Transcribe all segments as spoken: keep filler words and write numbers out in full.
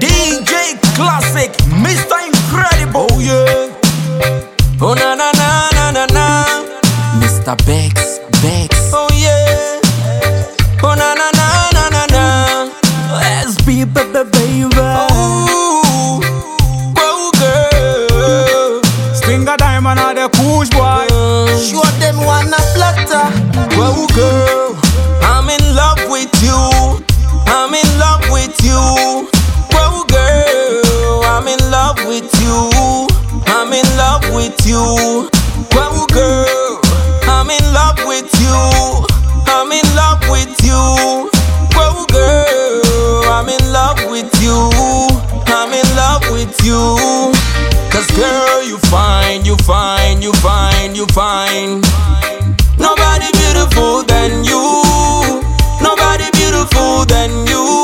D J Classic, Mister Incredible. Oh yeah. Oh na na na na na na. Mister Bex, Bex. Oh yeah. Oh na na na na na na. S B baby baby. Oh, oh girl. Stinger Diamond are the push boy. Show them wanna flutter. Oh girl, I'm in love with you. I'm in love with you. Oh girl, I'm in love with you. I'm in love with you. Oh girl, I'm in love with you. I'm in love with you. Oh girl, I'm in love with you. I'm in love with you. Cause girl, you fine, you fine, you fine, you fine. Nobody beautiful than you. Nobody beautiful than you.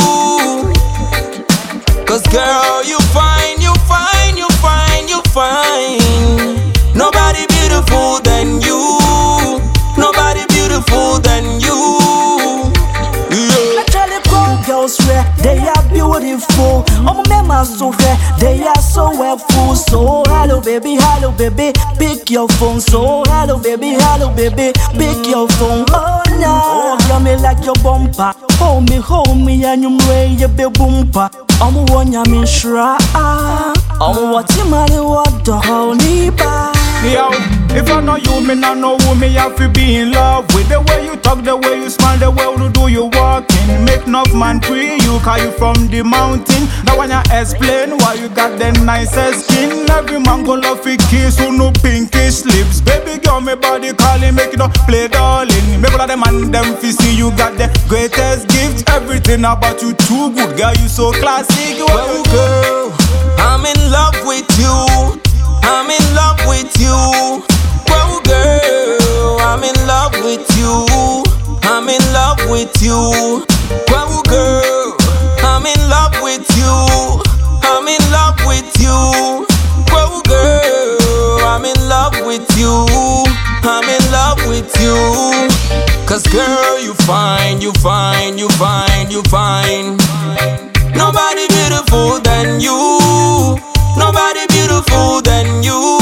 Cause girl, you fine, you fine, you fine, you fine. Nobody beautiful than you. Nobody beautiful than you. Yeah. I tell you, cool girls swear they are beautiful. Oh, my mama so fair, they are so helpful. So hello baby, hello baby, pick your phone. So hello baby, hello baby, pick your phone. Oh no, love me like your bumper. Hold me, hold me, and you way you be bumper. I'm one ya me shra. I'm what you man what the whole nipa. Yo, if I know you, me not know who me have to be in love with. The way you talk, the way you smile, the way you do you walking. Make enough man pre you, cause you from the mountain. Now when you explain why you got the nicest skin. Every man go love a kiss who no pinkish lips. Baby girl, me body calling, make it up, play darling. Make all of them and them fi see you got the greatest gift. Everything about you too good, girl, you so classic. Well, girl, I'm in love with you. I'm in love with you. Well, girl, I'm in love with you. I'm in love with you. Well, girl, I'm in love with you. I'm in love with you. Well, girl, I'm in love with you. I'm in love with you. Cause girl, you fine, you fine, you fine, you fine. Nobody beautiful than you. Nobody beautiful than you.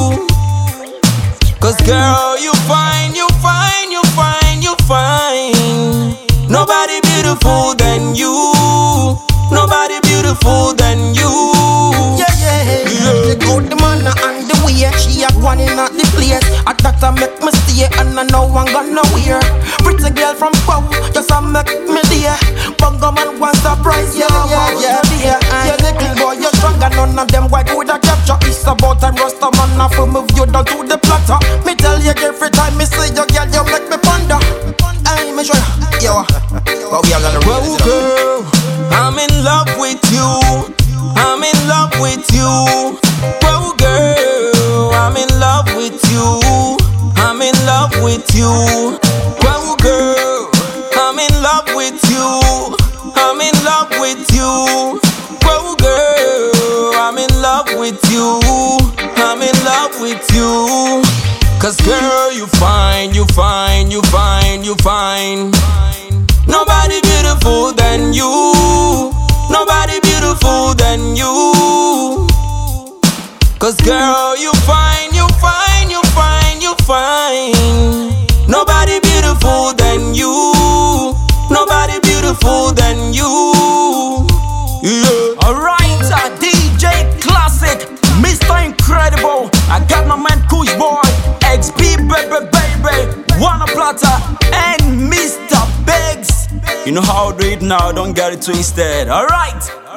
Cause girl, you fine, you fine, you fine, you fine. Nobody beautiful than you. Nobody beautiful than you. Yeah, yeah, yeah. Check out the man and the way she a one in at the place. A doctor make me stay and I know I'm gonna nowhere. Pretty girl from Pow, just a make me dear. Bunga man want surprise, yeah, yeah, yeah, yeah. Yeah, little boy, you're strong and none of them white with a capture. It's about time Rasta man now for move you down to the platter. Me tell you every time me see you, girl, you make me ponder. Hey, me show you, yo. Well, we are gonna Well, girl, I'm in love with you. I'm in love with you. Well, girl, I'm in love with you. I'm in love with you. Well, girl, I'm in love with you. I'm in love with you. Well, girl, I'm in love with you. I'm in love with you. Cause girl, you fine, you fine, you fine, you fine. Nobody beautiful than you. Nobody beautiful than you. Cause girl, you fine, you fine, you fine, you fine. Nobody beautiful than you. Nobody beautiful than you. Yeah. Alright, uh, D J Classic, Mister Incredible. I got my man Kush Boy, X B baby baby, Wanna Platter, and Mister Bex. You know how I do it now, don't get it twisted. Alright.